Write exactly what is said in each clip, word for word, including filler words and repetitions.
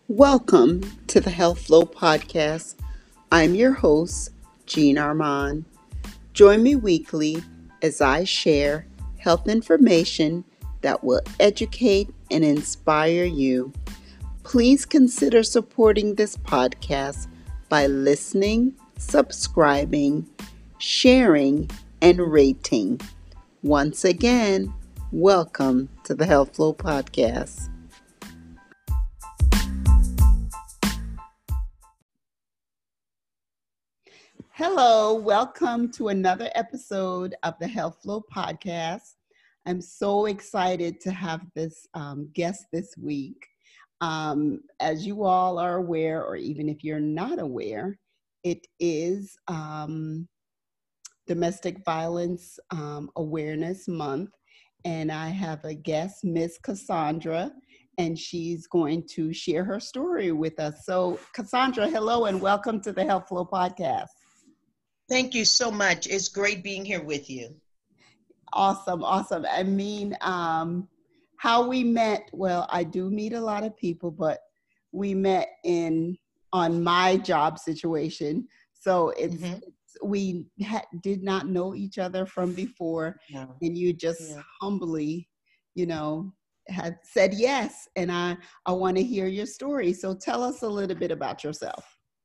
Welcome to the Health Flow Podcast. I'm your host, Jean Armand. Join me weekly as I share health information that will educate and inspire you. Please consider supporting this podcast by listening, subscribing, sharing, and rating. Once again, welcome to the Health Flow Podcast. Hello, welcome to another episode of the Health Flow Podcast. I'm so excited to have this um, guest this week. Um, as you all are aware, or even if you're not aware, it is um, Domestic Violence um, Awareness Month, and I have a guest, Miss Cassandra, and she's going to share her story with us. So, Cassandra, hello, and welcome to the Health Flow Podcast. Thank you so much. It's great being here with you. Awesome, awesome. I mean, um, how we met, well, I do meet a lot of people, but we met in on my job situation. So it's, Mm-hmm. it's we ha- did not know each other from before, Yeah. and you just Yeah. humbly, you know, had said yes. And I, I want to hear your story. So tell us a little bit about yourself.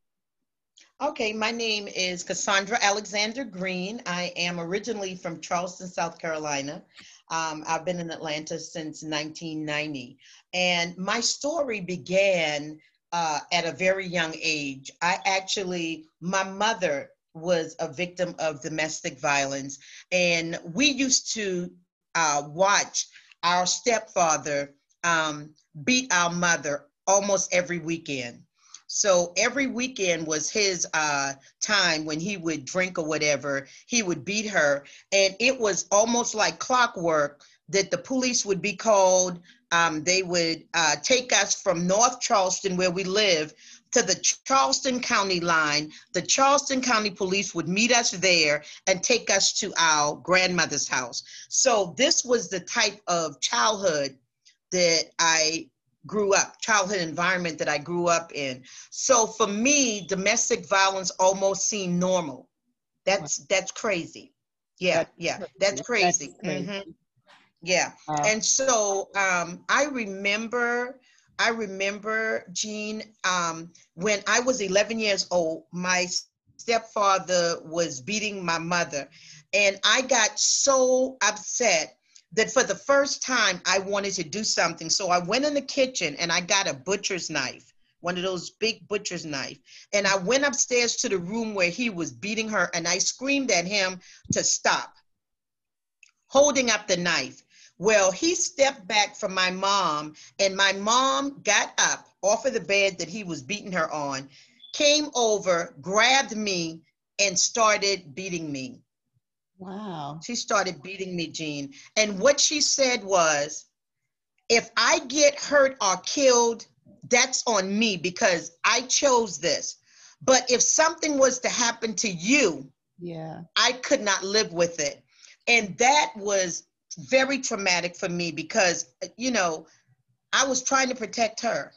Okay, my name is Cassandra Alexander Green. I am originally from Charleston, South Carolina. Um, I've been in Atlanta since nineteen ninety. And my story began uh, at a very young age. I actually, my mother was a victim of domestic violence, and we used to uh, watch our stepfather um, beat our mother almost every weekend. So every weekend was his uh, time when he would drink or whatever, he would beat her. And it was almost like clockwork that the police would be called. Um, they would uh, take us from North Charleston, where we live, to the Charleston County line. The Charleston County Police would meet us there and take us to our grandmother's house. So this was the type of childhood that I grew up, childhood environment that I grew up in. So for me, domestic violence almost seemed normal. Wow, That's that's crazy. Yeah, that's yeah, that's crazy. That is crazy. crazy. hmm Yeah. Wow. And so um, I remember, I remember, Jean, um, when I was eleven years old, my stepfather was beating my mother. And I got so upset that for the first time, I wanted to do something. So I went in the kitchen and I got a butcher's knife, one of those big butcher's knife. And I went upstairs to the room where he was beating her, and I screamed at him to stop, holding up the knife. Well, he stepped back from my mom, and my mom got up off of the bed that he was beating her on, came over, grabbed me, and started beating me. Wow. She started beating me, Jean. And what she said was, if I get hurt or killed, that's on me because I chose this. But if something was to happen to you, Yeah. I could not live with it. And that was very traumatic for me because, you know, I was trying to protect her.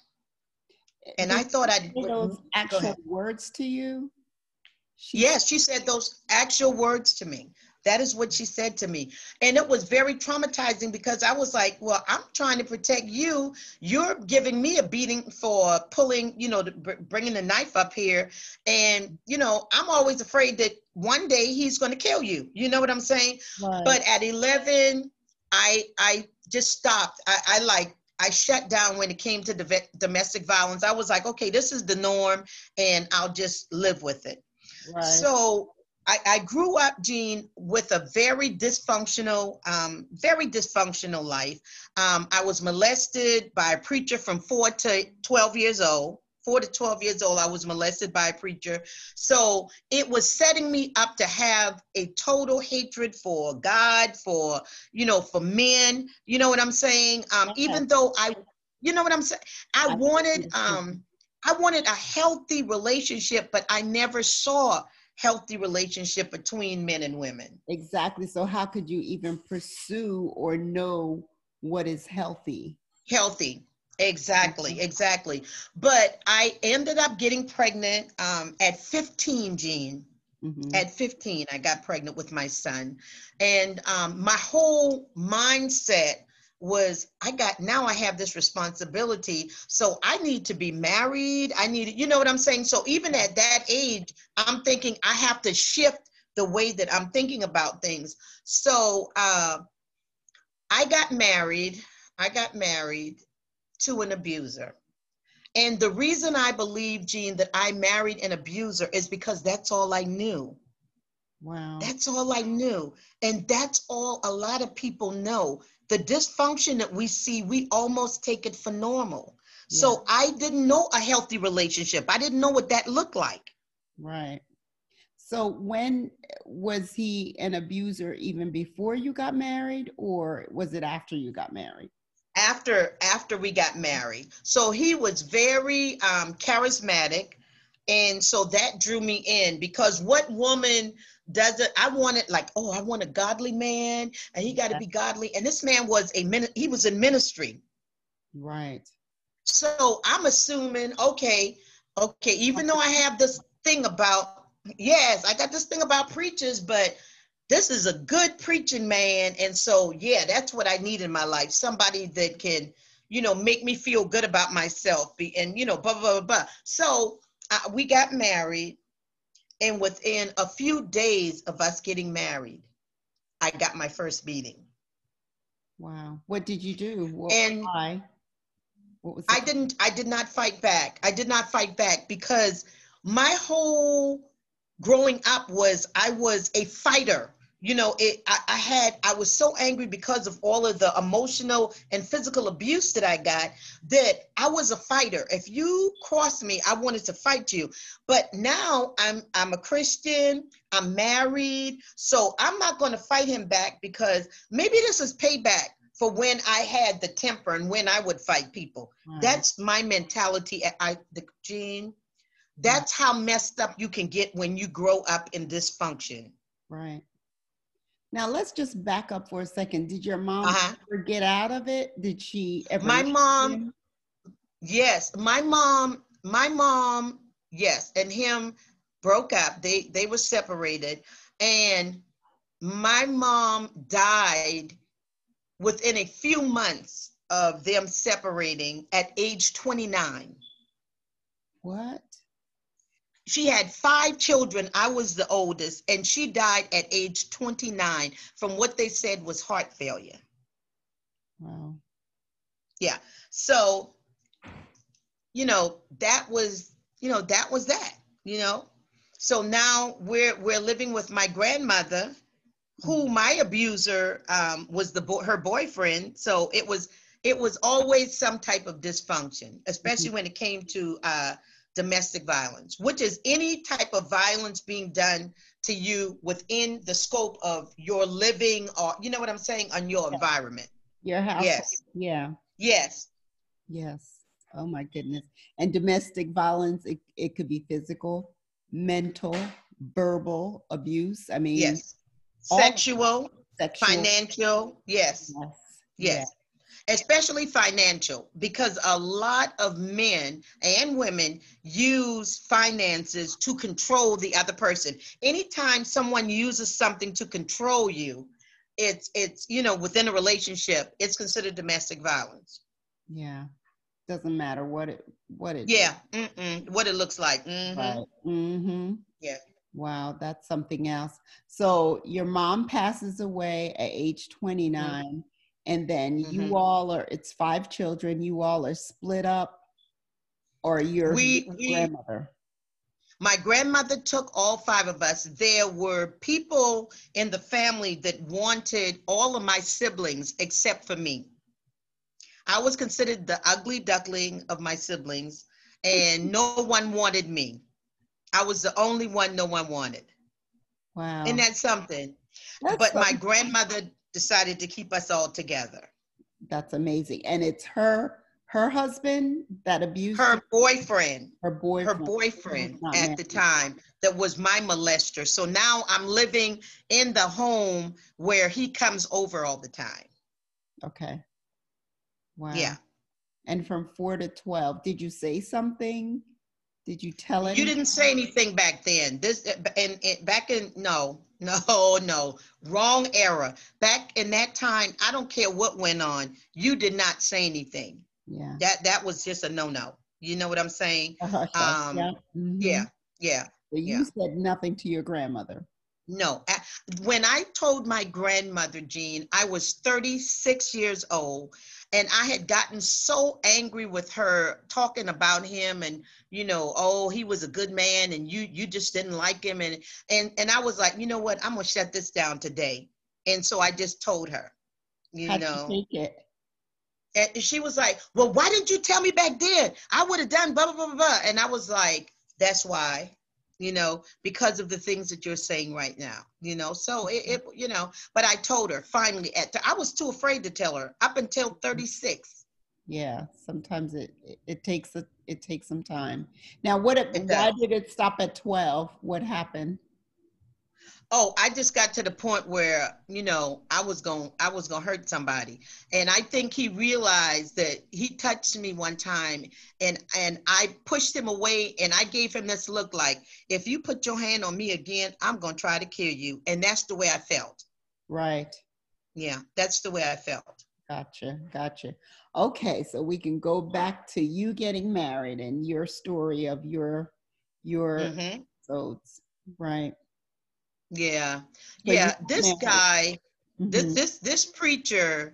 And I Did thought she I'd say those go actual ahead. words to you? She said, Yes, she said those actual words to me. That is what she said to me. And it was very traumatizing because I was like, well, I'm trying to protect you. You're giving me a beating for pulling, you know, bringing the knife up here. And, you know, I'm always afraid that one day he's going to kill you. You know what I'm saying? right. But at eleven, I, I just stopped. I, I like, I shut down when it came to domestic violence. I was like, okay, this is the norm and I'll just live with it. Right. So I, I grew up, Jean, with a very dysfunctional, um, very dysfunctional life. Um, I was molested by a preacher from four to twelve years old. Four to twelve years old, I was molested by a preacher. So it was setting me up to have a total hatred for God, for, you know, for men. You know what I'm saying? Um, Yes. even though I, you know what I'm saying? I I wanted, understand. um, I wanted a healthy relationship, but I never saw healthy relationship between men and women. Exactly. So how could you even pursue or know what is healthy? Healthy. Exactly, exactly. But I ended up getting pregnant um, at fifteen, Jean. Mm-hmm. At fifteen, I got pregnant with my son. And um, my whole mindset was I got, now I have this responsibility. So I need to be married. I need, you know what I'm saying? So even at that age, I'm thinking I have to shift the way that I'm thinking about things. So uh, I got married. I got married to an abuser. And the reason I believe, Jean, that I married an abuser is because that's all I knew. Wow. That's all I knew. And that's all a lot of people know. The dysfunction that we see, we almost take it for normal. Yeah. So I didn't know a healthy relationship. I didn't know what that looked like. Right. So when was he an abuser, even before you got married, or was it after you got married? After after we got married. So he was very um, charismatic. And so that drew me in, because what woman doesn't, I wanted like, oh, I want a godly man and he got to Yeah. be godly. And this man was a, he was in ministry. Right. So I'm assuming, okay, okay, even though I have this thing about, yes, I got this thing about preachers, but this is a good preaching man. And so, yeah, that's what I need in my life. Somebody that can, you know, make me feel good about myself. Be, and, you know, blah, blah, blah, blah. So uh, we got married. And within a few days of us getting married, I got my first beating. Wow. What did you do? What, And why? What was the I didn't, I did not fight back. I did not fight back because my whole growing up was I was a fighter. You know, it, I, I had, I was so angry because of all of the emotional and physical abuse that I got, that I was a fighter. If you crossed me, I wanted to fight you. But now I'm, I'm a Christian, I'm married, so I'm not going to fight him back, because maybe this is payback for when I had the temper and when I would fight people. Right. That's my mentality. I, the Jean, that's how messed up you can get when you grow up in dysfunction. Right. Now let's just back up for a second. Did your mom Uh-huh. ever get out of it? Did she ever My leave mom, him? yes, my mom, my mom, yes, and him broke up. They they were separated, and my mom died within a few months of them separating at age twenty-nine. What? She had five children. I was the oldest, and she died at age twenty-nine from what they said was heart failure. Wow. Yeah. So, you know, that was, you know, that was that, you know. So now we're we're living with my grandmother, who my abuser um, was the bo- her boyfriend. So it was it was always some type of dysfunction, especially when it came to uh, domestic violence, which is any type of violence being done to you within the scope of your living, or you know what I'm saying, on your environment. Your household. Yes, Yeah. yes, Yes. Oh my goodness. And domestic violence, it, it could be physical, mental, verbal abuse. I mean, yes. all Sexual, sexual. financial, yes, Yes. Yeah. yes. Especially financial, because a lot of men and women use finances to control the other person. Anytime someone uses something to control you, it's it's you know, within a relationship, it's considered domestic violence. Yeah. Doesn't matter what it what it is. Yeah, mm-mm, what it looks like. Mm-hmm. Right. Mm-hmm. Yeah. Wow, that's something else. So your mom passes away at age Mm-hmm. twenty-nine, and then Mm-hmm. you all are, it's five children, you all are split up, or you're with We your we grandmother. My grandmother took all five of us. There were people in the family that wanted all of my siblings except for me. I was considered the ugly duckling of my siblings, and no one wanted me. I was the only one no one wanted. Isn't Wow. that something? That's But my some, grandmother decided to keep us all together. that's amazing. And it's her her husband that abused you, Her boyfriend, her her boyfriend. He was boyfriend not at married. the time, that was my molester. So now I'm living in the home where he comes over all the time. Okay. Yeah. Wow. And from four to twelve, did you say something? Did you tell You anything? didn't say anything back then. This and, and back in no, no, no, wrong era. Back in that time, I don't care what went on. You did not say anything. Yeah. That that was just a no-no. You know what I'm saying? A hush hush. Yeah. Um, Mm-hmm. yeah, yeah, So you yeah. said nothing to your grandmother. No. When I told my grandmother, Jean, I was thirty-six years old, and I had gotten so angry with her talking about him, and you know, oh, he was a good man, and you you just didn't like him, and and and I was like, you know what, I'm gonna shut this down today. And so I just told her, you How'd know. you take it? And she was like, well, why didn't you tell me back then? I would have done blah, blah, blah, blah, blah. And I was like, that's why, you know, because of the things that you're saying right now, you know. So it, it you know, but I told her finally, at I was too afraid to tell her up until thirty-six. Yeah, sometimes it, it, it takes a, it takes some time. Now, what, It why does. did it stop at twelve? What happened? Oh, I just got to the point where, you know, I was going I was going to hurt somebody. And I think he realized that he touched me one time, and and I pushed him away, and I gave him this look like, if you put your hand on me again, I'm going to try to kill you. And that's the way I felt. Right. Yeah, that's the way I felt. Gotcha. Gotcha. Okay, so we can go back to you getting married and your story of your your Mm-hmm. episodes. Right. Yeah. So you Yeah, got this married. guy, this Mm-hmm. this this preacher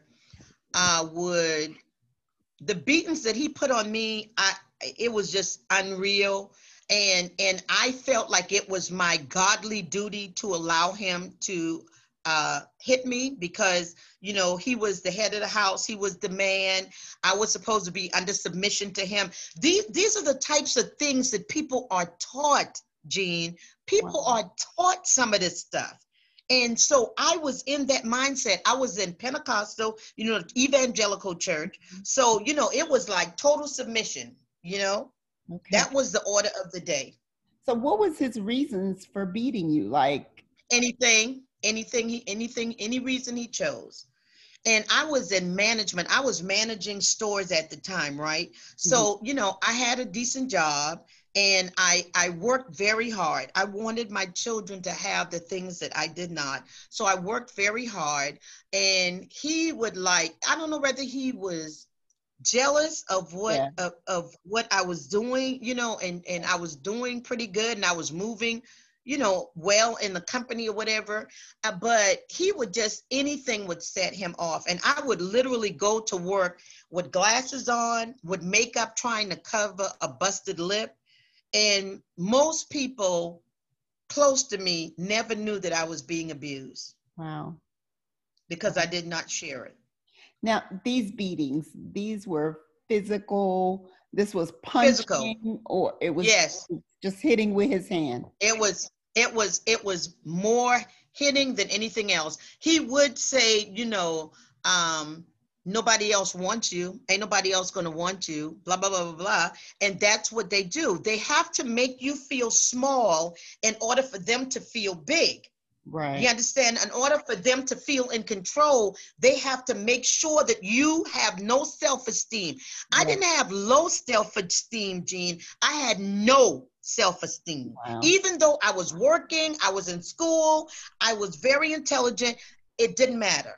uh would the beatings that he put on me, I it was just unreal. And and I felt like it was my godly duty to allow him to uh, hit me, because you know he was the head of the house, he was the man. I was supposed to be under submission to him. These these are the types of things that people are taught, Jean. People Wow. are taught some of this stuff. And so I was in that mindset. I was in Pentecostal, you know, evangelical church. So, you know, it was like total submission, you know, Okay. that was the order of the day. So what was his reasons for beating you? Like, Anything, anything, he, anything, any reason he chose. And I was in management. I was managing stores at the time, right? mhm, So, you know, I had a decent job, and I I worked very hard. I wanted my children to have the things that I did not. So I worked very hard, and he would like, I don't know whether he was jealous of what yeah, of, of what I was doing, you know, and and I was doing pretty good, and I was moving, you know, well in the company or whatever. Uh, but he would just, anything would set him off, and I would literally go to work with glasses on, with makeup, trying to cover a busted lip. And most people close to me never knew that I was being abused, wow. because I did not share it. Now, these beatings, these were physical, this was Physical, punching, or it was yes. just hitting with his hand. It was it was it was more hitting than anything else. He would say, you know, um, nobody else wants you. Ain't nobody else gonna want you. Blah blah blah blah blah. And that's what they do. They have to make you feel small in order for them to feel big. You Right. understand? In order for them to feel in control, they have to make sure that you have no self-esteem. I Right. didn't have low self-esteem, Jean. I had no self-esteem. Wow. Even though I was working, I was in school, I was very intelligent, it didn't matter.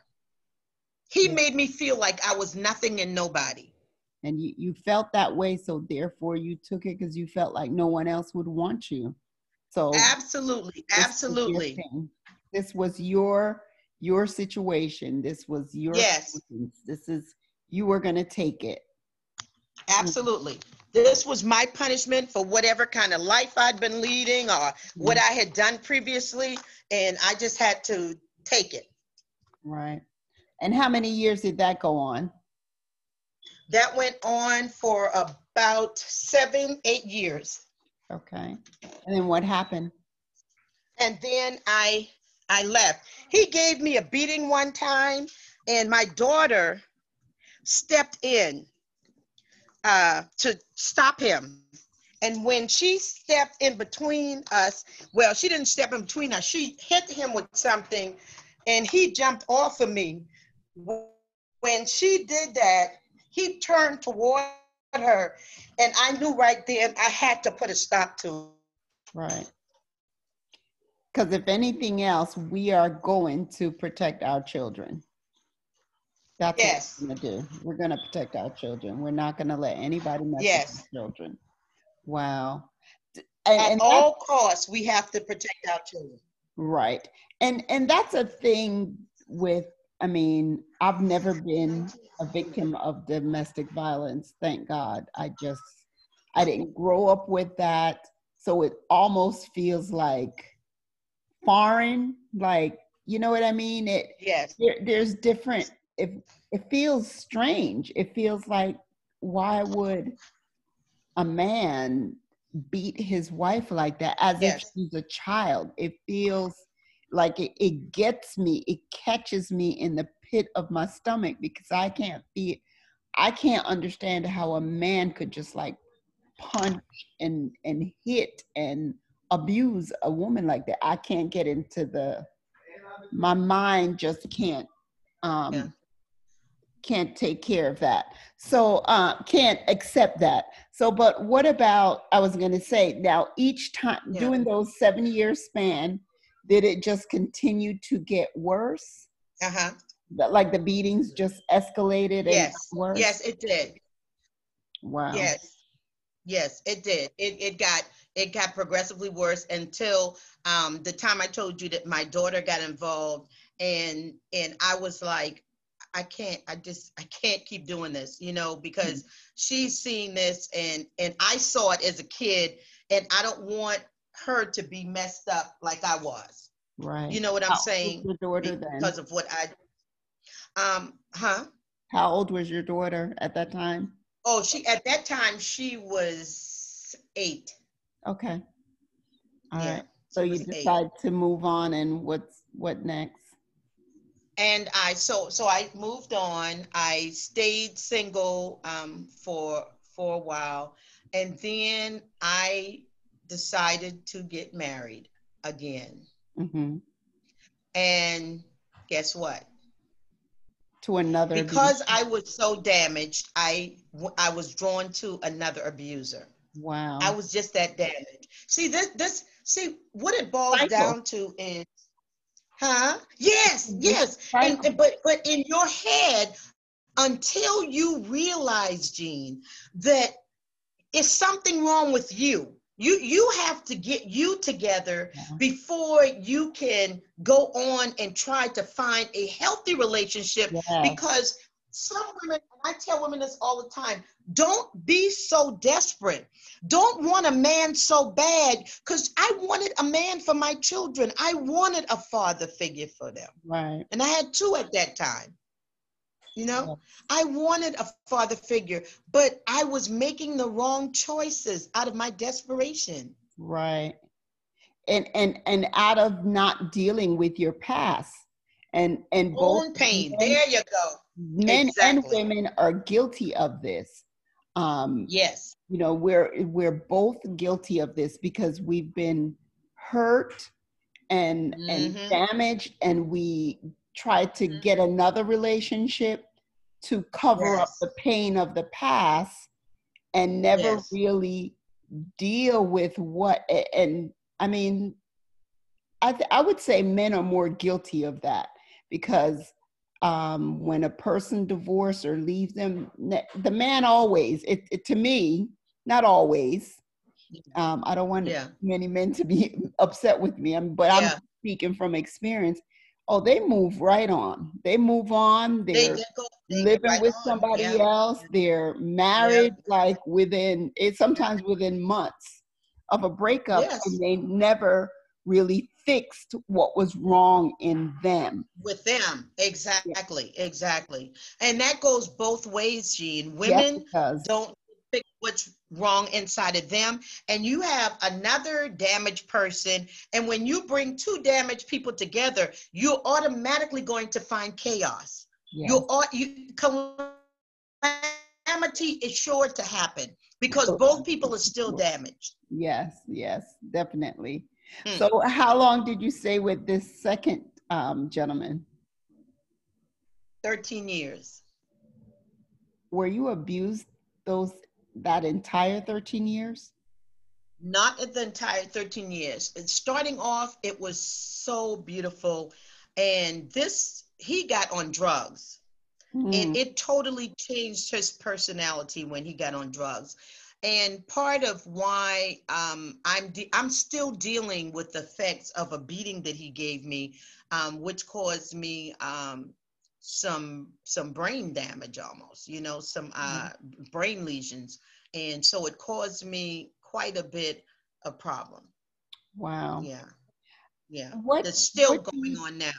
He Yeah. made me feel like I was nothing and nobody. And you, you felt that way, so therefore you took it because you felt like no one else would want you. So Absolutely, this was your absolutely. thing. This was your your situation. This was your Yes. feelings. This is, you were gonna take it. Absolutely. This was my punishment for whatever kind of life I'd been leading, or what I had done previously, and I just had to take it. Right. And how many years did that go on? That went on for about seven, eight years. Okay. And then what happened? And then I I left. He gave me a beating one time, and my daughter stepped in uh, to stop him. And when she stepped in between us, well, she didn't step in between us. She hit him with something, and he jumped off of me. When she did that, he turned toward her, and I knew right then I had to put a stop to it. Right. Because if anything else, we are going to protect our children. That's Yes. what we're going to do. We're going to protect our children. We're not going to let anybody mess Yes. with our children. Wow. And, At and all costs, we have to protect our children. Right. And and that's a thing with, I mean, I've never been a victim of domestic violence, thank God. I just, I didn't grow up with that. So it almost feels like foreign, like, you know what I mean? It yes. There, there's different, it, it feels strange. It feels like, why would a man beat his wife like that as yes. if she's a child? It feels like it, it gets me, it catches me in the pit of my stomach, because I can't feel, I can't understand how a man could just like punch and and hit and abuse a woman like that. I can't get into the, my mind just can't um yeah. can't take care of that. So uh can't accept that. So but what about, I was going to say, now each time yeah. during those seven year span, did it just continue to get worse? Uh-huh. Like the beatings just escalated yes. and got worse? Yes, it did. Wow. Yes. Yes, it did. It it got it got progressively worse until um, the time I told you that my daughter got involved, and and I was like, I can't, I just, I can't keep doing this, you know, because mm-hmm. she's seeing this, and and I saw it as a kid, and I don't want her to be messed up like I was. Right. You know what I'm How saying? old was your daughter then? Because of what I, um, huh? How old was your daughter at that time? Oh, she, at that time, she was eight. Okay. All yeah, right. So you decide eight. to move on, and what's, what next? And I, so, so I moved on. I stayed single um, for, for a while. And then I decided to get married again. Mm-hmm. And guess what? To another because abuser. I was so damaged, I I was drawn to another abuser. Wow. I was just that damaged. See, this this see what it boils Cycle. down to is, huh? Yes, yes. And, and but but in your head, until you realize, Jean, that it's something wrong with you. You you have to get you together yeah. before you can go on and try to find a healthy relationship. Yeah. Because some women, and I tell women this all the time, don't be so desperate. Don't want a man so bad, because I wanted a man for my children. I wanted a father figure for them. Right. And I had two at that time. You know, yeah. I wanted a father figure, but I was making the wrong choices out of my desperation. Right. And and and out of not dealing with your past. And and own pain. Men, there you go. Men exactly. and women are guilty of this. Um, yes. You know, we're we're both guilty of this, because we've been hurt and mm-hmm. and damaged, and we try to get another relationship to cover yes. up the pain of the past, and never yes. really deal with what, and I mean, I, th- I would say men are more guilty of that, because um, when a person divorces or leaves them, the man always, it, it to me, not always, um, I don't want yeah. many men to be upset with me, but yeah. I'm speaking from experience. Oh, they move right on. They move on. They're they go, they living right with on. somebody yeah. else. They're married yeah. like within, it's sometimes within months of a breakup, yes. and they never really fixed what was wrong in them. With them, exactly, yeah. exactly. And that goes both ways, Jean. Women yes, don't fix what's wrong inside of them, and you have another damaged person, and when you bring two damaged people together, you're automatically going to find chaos. Yes. You ought you calamity is sure to happen, because both people are still damaged. Yes, yes, definitely. Hmm. So how long did you stay with this second um, gentleman? thirteen years. were you abused those that entire thirteen years? Not at the entire thirteen years. And starting off, it was so beautiful. And this, he got on drugs. And Mm, it totally changed his personality when he got on drugs. And part of why um, I'm de- I'm still dealing with the effects of a beating that he gave me, um, which caused me um, some some brain damage, almost, you know, some uh, brain lesions, and so it caused me quite a bit of problem. wow. Yeah, yeah, What that's still what do going you, on now.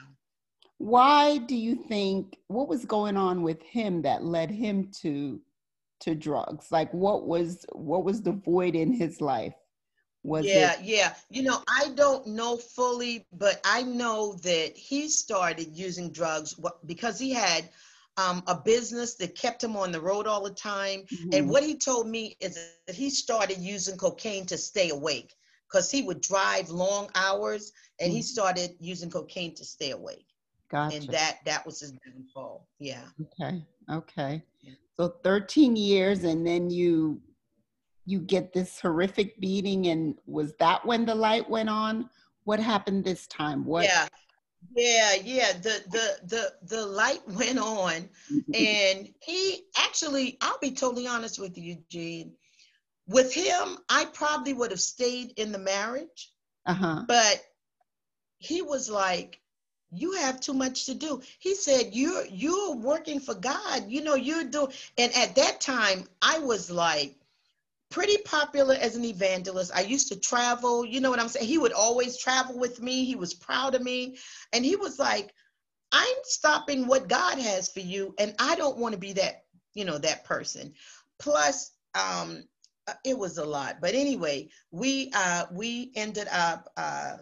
why do you think, what was going on with him that led him to to drugs? Like what was what was the void in his life? Was it Yeah, yeah. You know, I don't know fully, but I know that he started using drugs wh- because he had um, a business that kept him on the road all the time. And Mhm, what he told me is that he started using cocaine to stay awake because he would drive long hours, and he mhm. started using cocaine to stay awake. And Gotcha. that that was his downfall. Yeah. Okay. Okay. So thirteen years and then you you get this horrific beating, and was that when the light went on? What happened this time? What Yeah. Yeah, yeah. The the the the light went on, and he actually, I'll be totally honest with you, Gene. With him, I probably would have stayed in the marriage, uh-huh. but he was like, "You have too much to do." He said, "You're you're working for God. You know, you're doing." And at that time, I was like pretty popular as an evangelist. I used to travel, you know what I'm saying? He would always travel with me. He was proud of me. And he was like, I'm stopping what God has for you, and I don't want to be that, you know, that person. Plus, um, uh, it was a lot. But anyway, we uh, we ended up uh,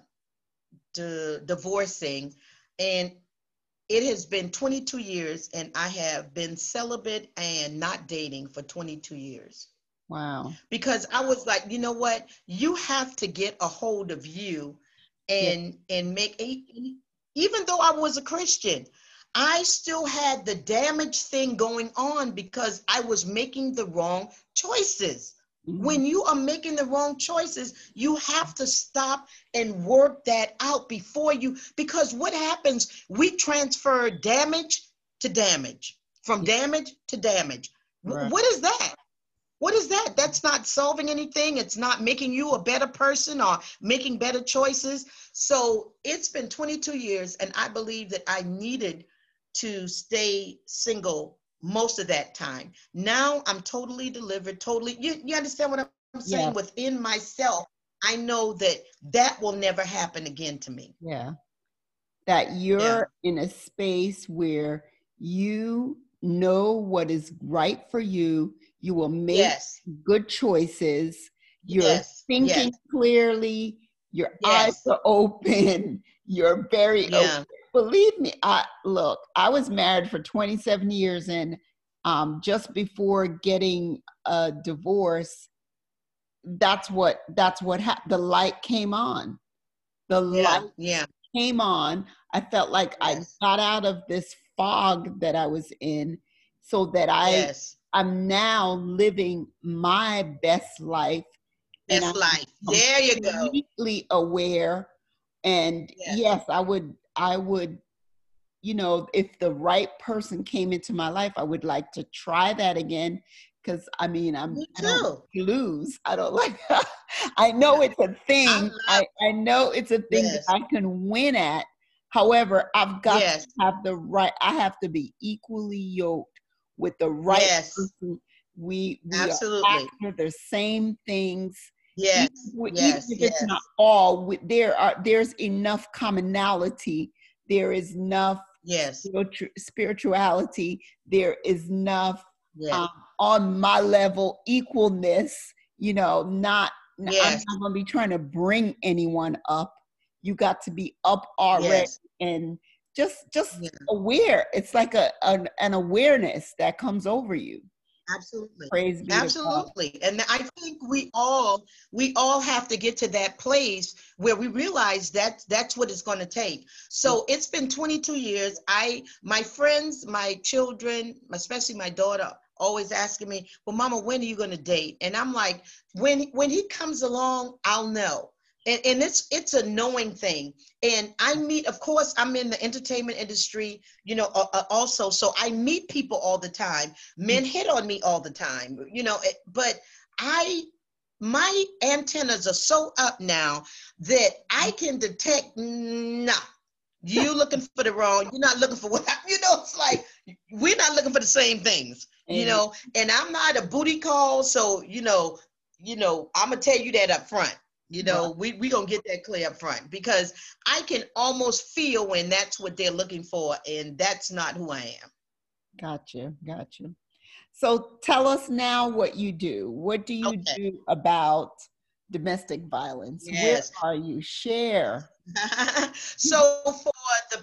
di- divorcing, and it has been twenty-two years, and I have been celibate and not dating for twenty-two years Wow. because I was like, you know what? You have to get a hold of you Yeah. and and make a, even though I was a Christian, I still had the damage thing going on because I was making the wrong choices. Mhm. When you are making the wrong choices, you have to stop and work that out before you, because what happens, we transfer damage to damage, from Yeah. damage to damage. Right. What is that? What is that? That's not solving anything. It's not making you a better person or making better choices. So it's been twenty-two years, and I believe that I needed to stay single most of that time. Now I'm totally delivered, totally. You, you understand what I'm saying? Yeah. Within myself, I know that that will never happen again to me. Yeah. That Yeah. you're in a space where you know what is right for you. You will make Yes. good choices. You're Yes. Yes. thinking clearly. Your eyes Yes. are open. You're very open. Yeah. Believe me, I look, I was married for twenty-seven years, and um, just before getting a divorce, that's what that's what happened. The light came on. The Yeah. light Yeah. came on. I felt like I Yes. got out of this fog that I was in, so that I Yes. I'm now living my best life, and Best I'm life. There you go. completely aware. And Yes. yes, I would I would, you know, if the right person came into my life, I would like to try that again. Because I mean, I'm Me I don't too. lose. I don't like. I Yeah. know it's a I thing. love. I I know it's a thing that Yes. I can win at. However, I've got to Yes. have the right. I have to be equally yoked with the right Yes. person. We we are Absolutely. after the same things. Yes. Even, if- even Yes. if it's not Yes. all, we- there are there's enough commonality. There is enough Yes. spiritu- spirituality. There is enough Yes. um, on my level equalness. You know, not I'm Yes. not going to be trying to bring anyone up. You got to be up already, Yes. and just just Yeah. aware. It's like a an, an awareness that comes over you. Absolutely. Praise be to God. Absolutely. And I think we all we all have to get to that place where we realize that that's what it's going to take. Yeah. So it's been twenty-two years. I my friends, my children, especially my daughter, always asking me, well, Mama, when are you going to date? And I'm like, when when he comes along, I'll know. And, and it's it's a knowing thing. And I meet, of course, I'm in the entertainment industry, you know, uh, uh, also. So I meet people all the time. Men hit on me all the time, you know, it, but I, my antennas are so up now that I can detect, nah, you looking for the wrong, you're not looking for what, you know, it's like, we're not looking for the same things, you know, and I'm not a booty call. So, you know, you know, I'm going to tell you that up front. You know, we we gonna get that clear up front, because I can almost feel when that's what they're looking for, and that's not who I am. Gotcha, gotcha. So tell us now what you do. What do you Okay. do about domestic violence? Yes. Where are you? Share. So for the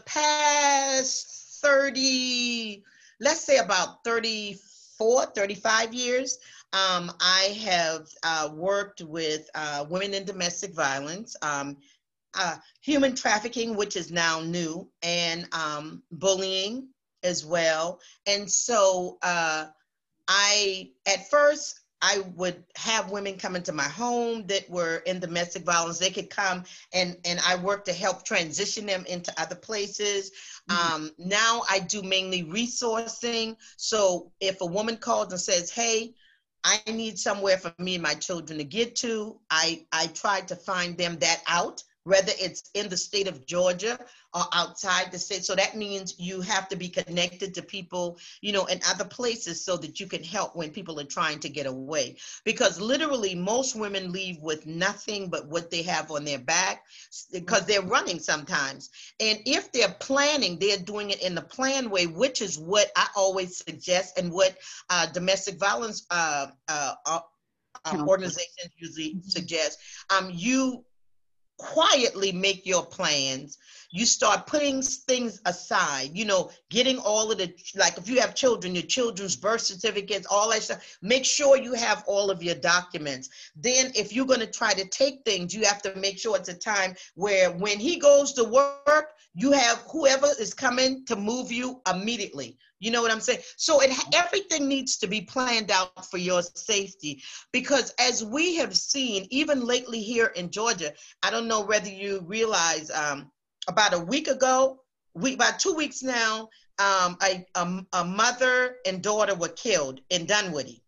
past thirty, let's say about thirty-four, thirty-five years, Um, I have uh, worked with uh, women in domestic violence, um, uh, human trafficking, which is now new, and um, bullying as well. And so uh, I, at first, I would have women come into my home that were in domestic violence. They could come and, and I work to help transition them into other places. Mm-hmm. Um, now I do mainly resourcing. So if a woman calls and says, hey, I need somewhere for me and my children to get to, I, I try to find them that out, whether it's in the state of Georgia or outside the state. So that means you have to be connected to people, you know, in other places so that you can help when people are trying to get away. Because literally most women leave with nothing but what they have on their back, because they're running sometimes. And if they're planning, they're doing it in the planned way, which is what I always suggest, and what uh, domestic violence uh, uh, uh, um, organizations usually suggest. Um, you quietly make your plans. You start putting things aside, you know, getting all of the, like if you have children, your children's birth certificates, all that stuff, make sure you have all of your documents. Then if you're going to try to take things, you have to make sure it's a time where when he goes to work, you have whoever is coming to move you immediately. You know what I'm saying? So it, everything needs to be planned out for your safety, because as we have seen, even lately here in Georgia, I don't know whether you realize, um, about a week ago, we, about two weeks now, um, a, a, a mother and daughter were killed in Dunwoody.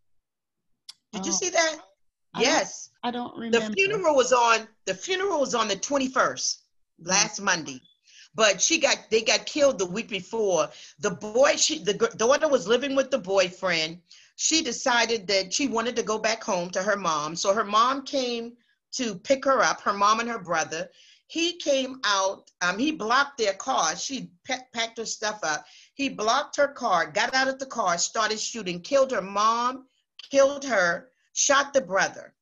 Did oh, you see that? I Yes. Don't, I don't remember. The funeral was on, the funeral was on the twenty-first, mm-hmm. last Monday. But she got, they got killed the week before. The boy, she, the daughter was living with the boyfriend. She decided that she wanted to go back home to her mom. So her mom came to pick her up, her mom and her brother. He came out, um, he blocked their car. She pe- packed her stuff up. He blocked her car, got out of the car, started shooting, killed her mom, killed her, shot the brother.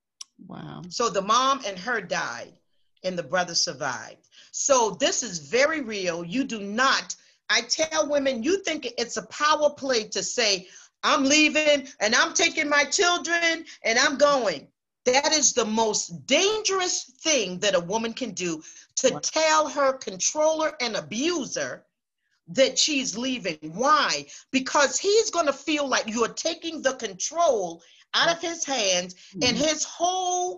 Wow. So the mom and her died, and the brother survived. So this is very real. You do not, I tell women, you think it's a power play to say, I'm leaving and I'm taking my children and I'm going. That is the most dangerous thing that a woman can do, to wow. tell her controller and abuser that she's leaving. Why? Because he's going to feel like you're taking the control out of his hands, mm-hmm. and his whole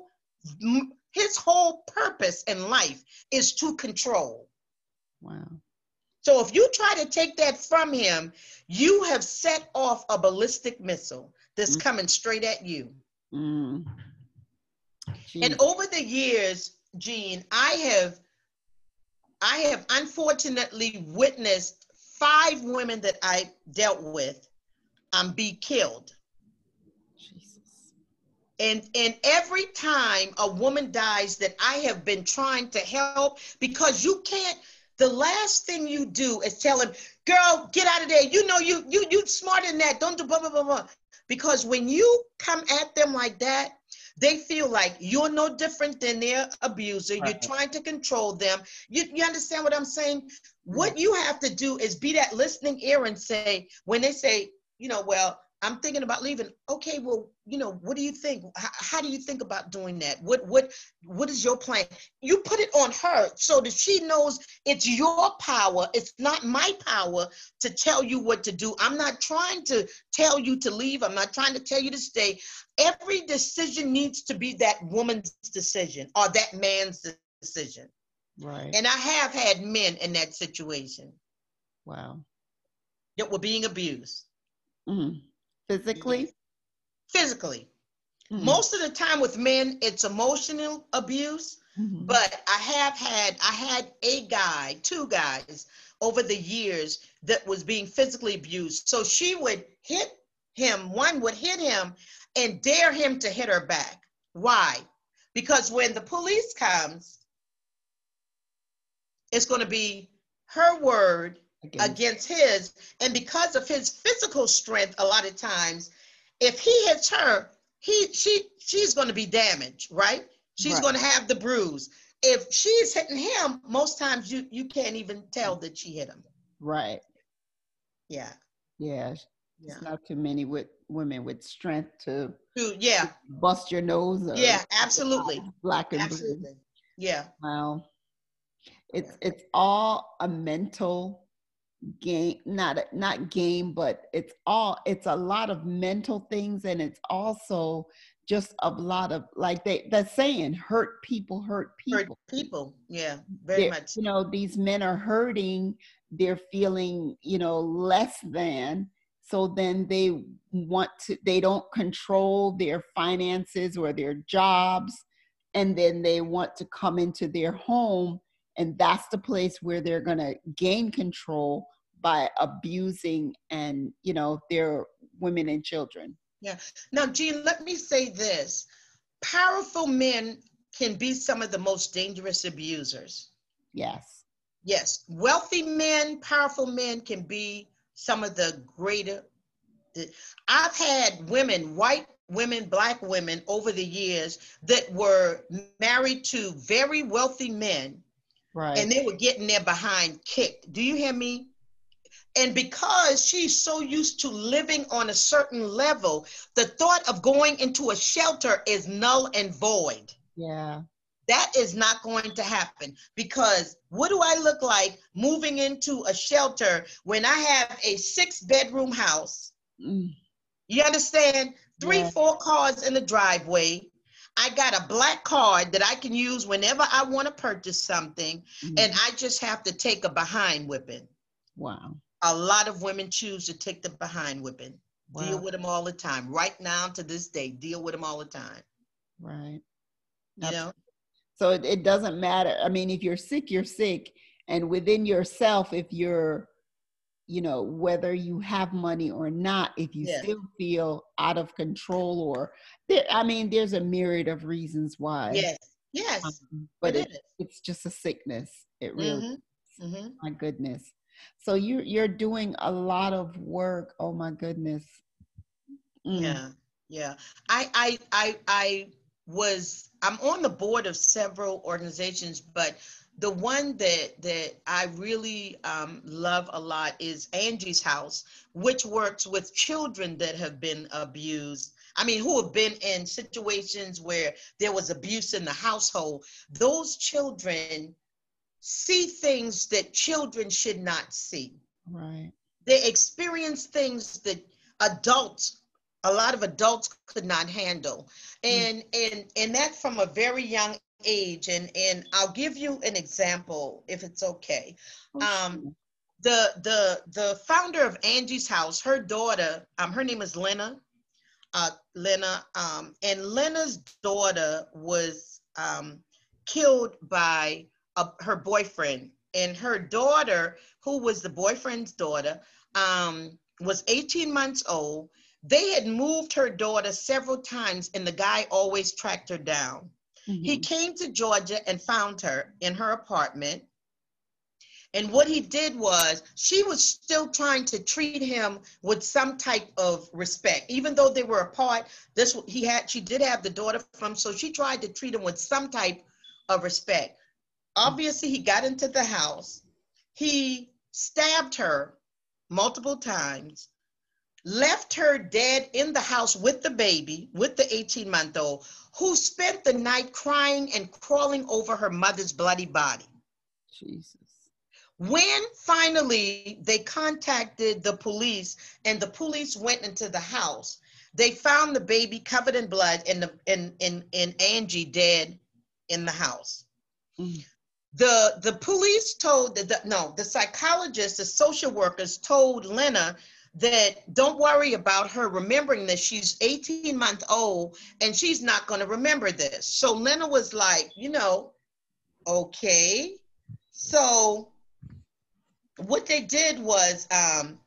his whole purpose in life is to control. Wow. So if you try to take that from him, you have set off a ballistic missile that's mm-hmm. coming straight at you. Mm. And over the years, Jean, I have I have unfortunately witnessed five women that I dealt with um, be killed. Jesus. And, and every time a woman dies that I have been trying to help, because you can't, the last thing you do is tell him, girl, get out of there. You know, you, you, you smarter than that. Don't do blah, blah, blah, blah. Because when you come at them like that, they feel like you're no different than their abuser. Right. You're trying to control them. You, you understand what I'm saying? What you have to do is be that listening ear and say, when they say, you know, well, I'm thinking about leaving. Okay, well, you know, what do you think? How, how do you think about doing that? What what what is your plan? You put it on her so that she knows it's your power. It's not my power to tell you what to do. I'm not trying to tell you to leave. I'm not trying to tell you to stay. Every decision needs to be that woman's decision or that man's decision. Right. And I have had men in that situation. Wow. That were being abused. Mm. Physically? Physically. Mm. Most of the time with men, it's emotional abuse. Mm-hmm. But I have had, I had a guy, two guys over the years that was being physically abused. So she would hit him, one would hit him and dare him to hit her back. Why? Because when the police comes, it's going to be her word against. against his. And because of his physical strength, a lot of times, if he hits her, he she she's going to be damaged, right? She's right. going to have the bruise. If she's hitting him, most times you you can't even tell that she hit him. Right. Yeah. Yeah. Yeah. It's not too many with women with strength to, to yeah to bust your nose. Or yeah, absolutely. Black and absolutely. blue. Yeah. Wow. It's yeah. it's all a mental game, not not game, but it's all it's a lot of mental things, and it's also just a lot of, like they that saying, hurt people hurt people. Hurt people, yeah, very they're, much. You know, these men are hurting. They're feeling, you know, less than. So then they want to. They don't control their finances or their jobs, and then they want to come into their home. And that's the place where they're going to gain control by abusing and, you know, their women and children. Yeah. Now, Jean, let me say this. Powerful men can be some of the most dangerous abusers. Yes. Yes. Wealthy men, powerful men can be some of the greater. I've had women, white women, black women over the years that were married to very wealthy men. Right. And they were getting their behind kicked. Do you hear me? And because she's so used to living on a certain level, the thought of going into a shelter is null and void. Yeah. That is not going to happen, because what do I look like moving into a shelter when I have a six bedroom house? Mm. You understand? Three, yeah. four cars in the driveway. I got a black card that I can use whenever I want to purchase something, mm-hmm. and I just have to take a behind whipping. Wow. A lot of women choose to take the behind whipping. Wow. Deal with them all the time. Right now to this day, deal with them all the time. Right. You know? So it, it doesn't matter. I mean, if you're sick, you're sick. And within yourself, if you're, you know, whether you have money or not, if you yes. still feel out of control, or there, I mean, there's a myriad of reasons why. Yes, yes. Um, but it it, it's just a sickness. It really, mm-hmm. Mm-hmm. My goodness. So you you're doing a lot of work. Oh my goodness. Mm. Yeah, yeah. I I I I was I'm on the board of several organizations, but the one that that I really um, love a lot is Angie's House, which works with children that have been abused. I mean, who have been in situations where there was abuse in the household. Those children see things that children should not see. Right. They experience things that adults, a lot of adults could not handle. And mm. and and that from a very young age. And and I'll give you an example if it's okay. Um, the the the founder of Angie's House, her daughter, um, her name is Lena. Uh, Lena, um, and Lena's daughter was um, killed by a, her boyfriend, and her daughter, who was the boyfriend's daughter, um, was eighteen months old. They had moved her daughter several times, and the guy always tracked her down. Mm-hmm. He came to Georgia and found her in her apartment. And what he did was, she was still trying to treat him with some type of respect, even though they were apart. This he had, she did have the daughter from, so she tried to treat him with some type of respect. Obviously, he got into the house. He stabbed her multiple times, left her dead in the house with the baby, with the eighteen month old, who spent the night crying and crawling over her mother's bloody body. Jesus. When finally they contacted the police and the police went into the house, they found the baby covered in blood and the in in, in Angie dead in the house. Mm. The the police told the, the no the psychologists, the social workers told Lena that don't worry about her remembering this. She's eighteen months old and she's not going to remember this. So Lena was like, you know, okay. So what they did was um,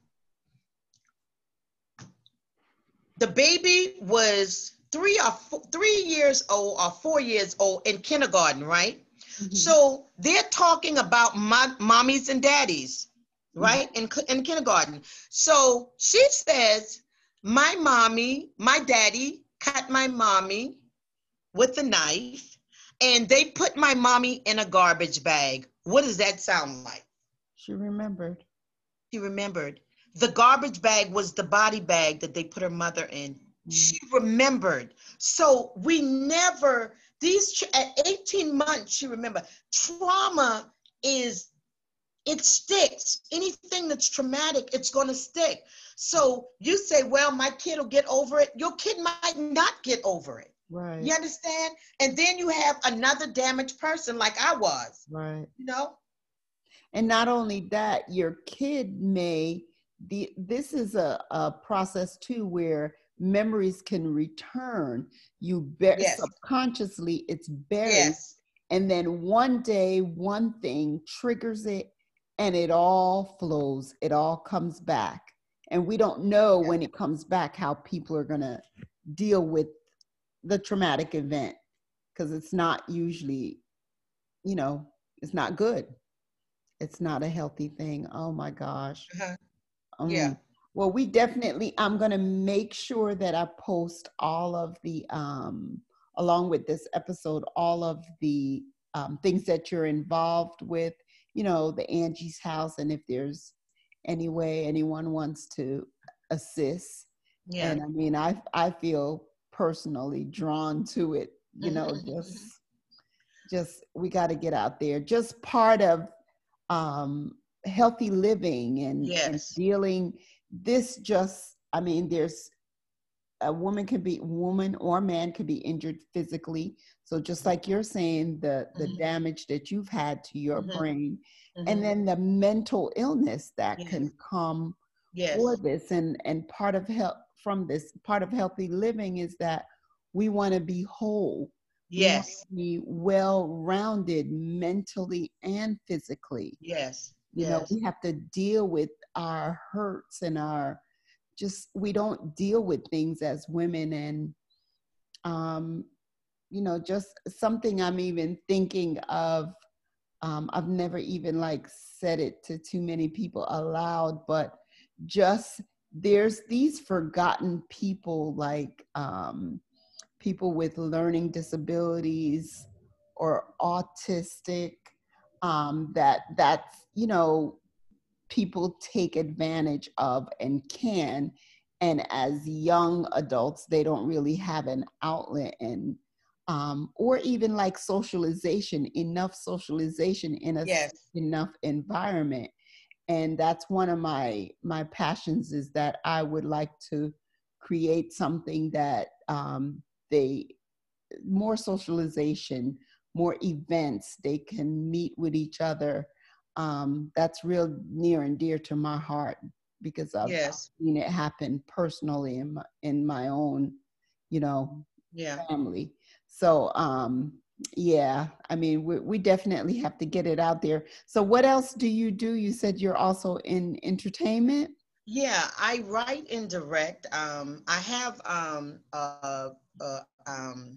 the baby was three or four, three years old or four years old in kindergarten, right? Mm-hmm. So they're talking about mo- mommies and daddies, right? Mm-hmm. in, in kindergarten. So she says, my mommy, my daddy cut my mommy with a knife and they put my mommy in a garbage bag. What does that sound like? She remembered. She remembered. The garbage bag was the body bag that they put her mother in. Mm-hmm. She remembered. So we never, these, at eighteen months, she remembered. Trauma is, it sticks. Anything that's traumatic, it's going to stick. So you say, well, my kid will get over it. Your kid might not get over it. Right. You understand? And then you have another damaged person like I was. Right. You know? And not only that, your kid may, the, this is a, a process too where memories can return. You bear, yes. Subconsciously, it's buried. Yes. And then one day, one thing triggers it and it all flows. It all comes back. And we don't know when it comes back how people are going to deal with the traumatic event, because it's not usually, you know, it's not good. It's not a healthy thing. Oh my gosh. Uh-huh. Um, yeah. Well, we definitely, I'm going to make sure that I post all of the, um, along with this episode, all of the um, things that you're involved with, you know, the Angie's House. And if there's any way anyone wants to assist. Yeah. And I mean, I, I feel personally drawn to it, you know, just, just, we got to get out there. Just part of um, healthy living and, yes. and dealing this just, I mean, there's a woman can be, woman or man could be injured physically. So just like you're saying, the, the mm-hmm. damage that you've had to your mm-hmm. brain, mm-hmm. and then the mental illness that yes. can come yes. for this. And, and part of health from this, part of healthy living is that we want to be whole. Yes. We want to be well-rounded mentally and physically. Yes. You yes. know, we have to deal with our hurts and our, just, we don't deal with things as women. And, um, you know, just something I'm even thinking of, um, I've never even like said it to too many people aloud, but just there's these forgotten people, like um, people with learning disabilities or autistic, um, that that's, you know, people take advantage of and can. And as young adults, they don't really have an outlet and, um, or even like socialization, enough socialization in a yes. enough environment. And that's one of my, my passions, is that I would like to create something that um, they, more socialization, more events, they can meet with each other. Um, that's real near and dear to my heart, because I've, yes. seen it happen personally in my, in my own, you know, yeah. family. So, um, yeah, I mean, we, we definitely have to get it out there. So what else do you do? You said you're also in entertainment? Yeah, I write and direct. Um, I have um, uh, uh, um,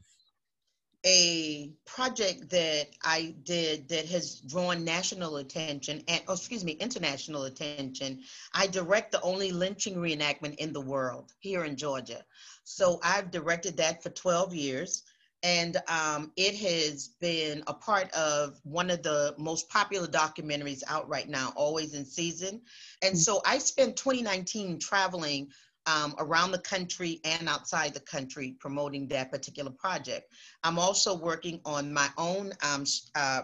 a project that I did that has drawn national attention and, oh, excuse me, international attention. I direct the only lynching reenactment in the world here in Georgia. So I've directed that for twelve years. And um, it has been a part of one of the most popular documentaries out right now, Always in Season. And so I spent twenty nineteen traveling um, around the country and outside the country promoting that particular project. I'm also working on my own um, uh,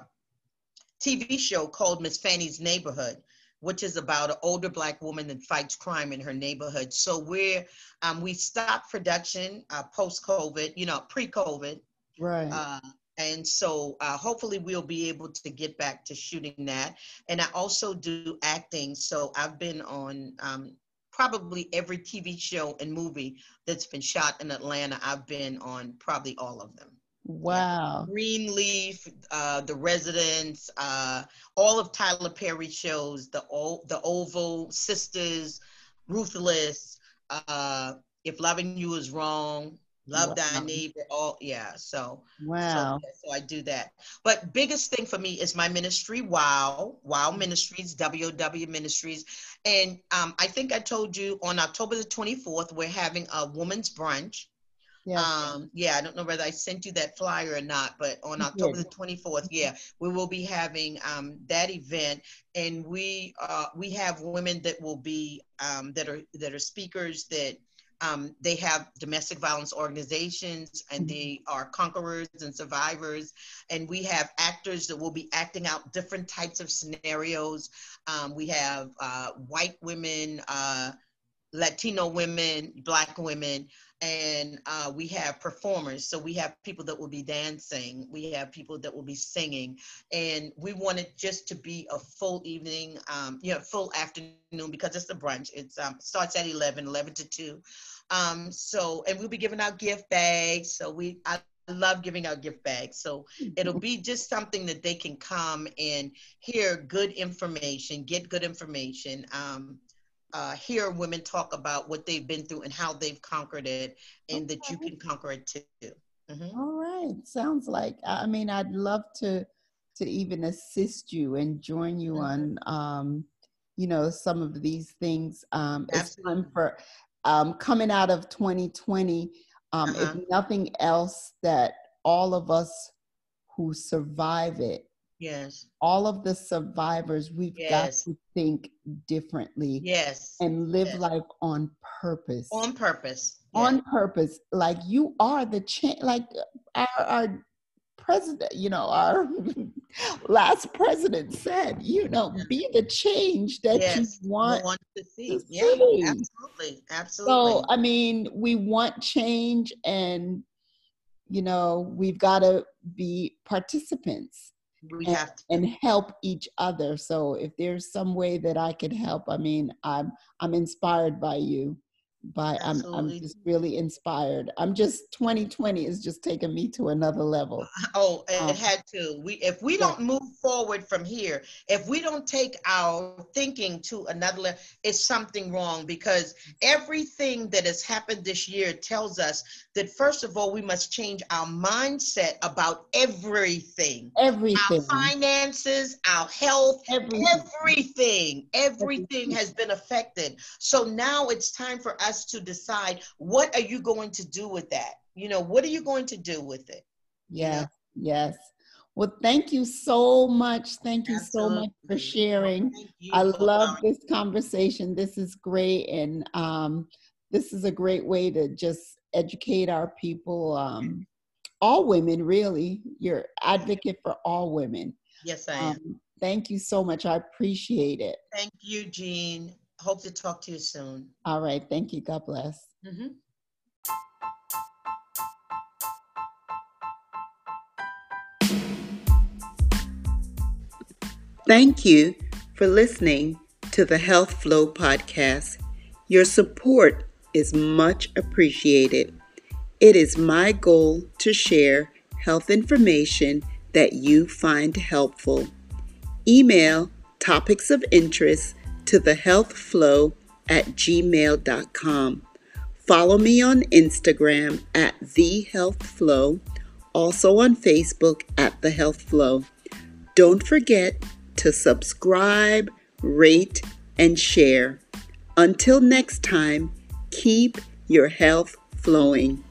T V show called Miss Fanny's Neighborhood, which is about an older Black woman that fights crime in her neighborhood. So we're, um, we stopped production uh, post-COVID, you know, pre-COVID. Right. Uh, and so uh, hopefully we'll be able to get back to shooting that. And I also do acting. So I've been on um, probably every T V show and movie that's been shot in Atlanta. I've been on probably all of them. Wow. Yeah. Greenleaf, uh, The Residents, uh, all of Tyler Perry shows, the, o- the Oval, Sisters, Ruthless, uh, If Loving You Is Wrong, Love Wow. Thy Neighbor, all, yeah, so, Wow. so, yeah, so I do that. But biggest thing for me is my ministry, WOW, WOW Ministries, W O W Ministries. And um, I think I told you on October the twenty-fourth, we're having a women's brunch. Yes. Um, yeah, I don't know whether I sent you that flyer or not, but on October the twenty-fourth, yeah, we will be having um, that event, and we uh, we have women that will be um, that are that are speakers that um, they have domestic violence organizations, and they are conquerors and survivors, and we have actors that will be acting out different types of scenarios. Um, we have uh, white women, uh, Latino women, Black women, and uh, we have performers. So we have people that will be dancing. We have people that will be singing. And we want it just to be a full evening, um, you know, full afternoon, because it's a brunch. It um, starts at eleven, eleven to two. Um, so, and we'll be giving out gift bags. So we, I love giving out gift bags. So it'll be just something that they can come and hear good information, get good information. Um, Uh, hear women talk about what they've been through and how they've conquered it, and okay. that you can conquer it too. Mm-hmm. All right. Sounds like, I mean, I'd love to to even assist you and join you mm-hmm. on, um, you know, some of these things. Um, it's time for um, coming out of twenty twenty, um, uh-huh. if nothing else, that all of us who survive it, yes, all of the survivors, we've yes. got to think differently. Yes. And live yes. life on purpose. On purpose. Yeah. On purpose. Like you are the change, like our, our president, you know, our last president said, you know, yeah. be the change that yes. you want, want to see. To yeah, see. absolutely. Absolutely. So, I mean, we want change, and, you know, we've got to be participants. We and, have to. and help each other. So if there's some way that I could help, I mean, I'm I'm inspired by you. By I'm I'm just really inspired. I'm just twenty twenty is just taking me to another level. Oh, it um, had to. We if we don't yeah. move forward from here, if we don't take our thinking to another level, it's something wrong, because everything that has happened this year tells us that first of all we must change our mindset about everything. Everything. Our finances, our health, everything. Everything, everything has been affected. So now it's time for us to decide, what are you going to do with that? You know, what are you going to do with it? Yes, you know? yes. Well, thank you so much. Thank you Absolutely. so much for sharing. I love this conversation. This is great. And um, this is a great way to just educate our people. Um, all women, really. You're advocate for all women. Yes, I am. Um, thank you so much. I appreciate it. Thank you, Jean. Hope to talk to you soon. All right. Thank you. God bless. Mm-hmm. Thank you for listening to the Health Flow podcast. Your support is much appreciated. It is my goal to share health information that you find helpful. Email topics of interest to the health flow at gmail dot com. Follow me on Instagram at The Health Flow, also on Facebook at The Health Flow. Don't forget to subscribe, rate, and share. Until next time, keep your health flowing.